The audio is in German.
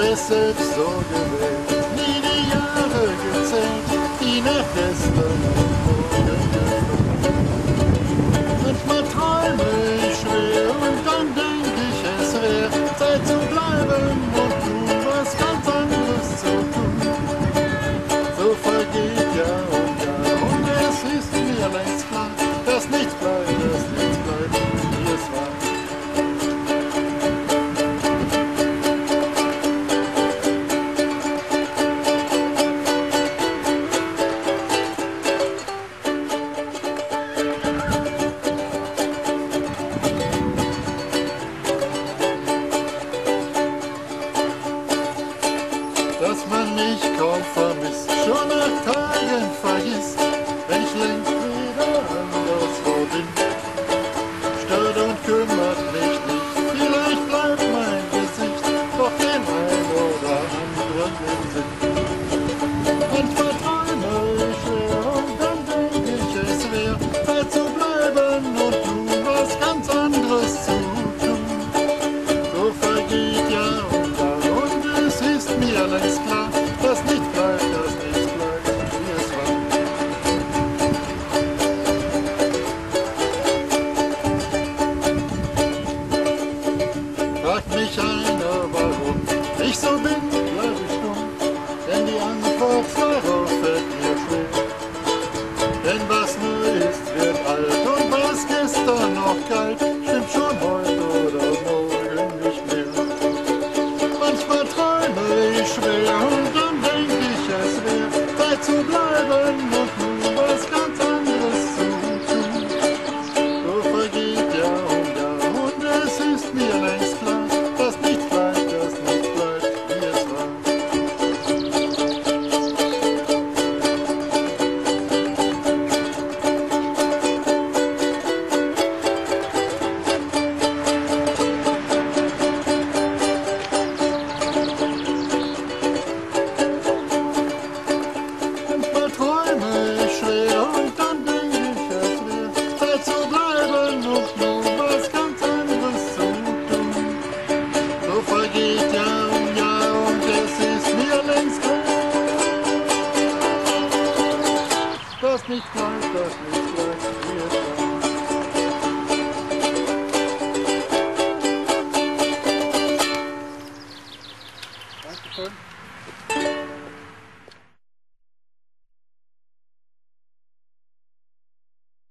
es selbst so gewählt, nie die Jahre gezählt, die nach gestern und morgen geflogen. Manchmal träume ich schwer und dann denk ich, es wär Zeit zu bleiben und tun was ganz anderes zu tun. So vergeht Jahr und es ist mir längst klar, dass nichts bleibt, wie es war. Dass man mich kaum vermisst, schon nach Tagen vergisst, wenn ich längst wieder anderswo bin. Stört und kümmert mich nicht, vielleicht bleibt mein Gesicht doch den ein oder anderen im Sinn. Manchmal träume ich schwer und dann denk ich, es wär Zeit zu bleiben und tun was ganz anderes zu tun. So vergeht Jahr und es ist mir längst klar, dass nichts bleibt, wie es war. Fragt mich einer, warum ich so bin, bleib ich stumm, denn die Antwort darauf fällt mir schwer. Denn was neu ist, wird alt und was gestern noch galt, stimmt schon heute oder morgen nicht mehr. Manchmal träume ich schwer und dann denk ich, es wär Zeit zu bleiben und nun was ganz anderes zu tun. So vergeht Jahr und es ist mir längst klar, dass nichts bleibt, wie es war. Manchmal träume ich schwer und dann denk ich, es wär Zeit zu bleiben und nun was ganz anderes zu tun. So vergeht Jahr und es ist mir längst klar, dass nichts bleibt, wie es war. Dankeschön.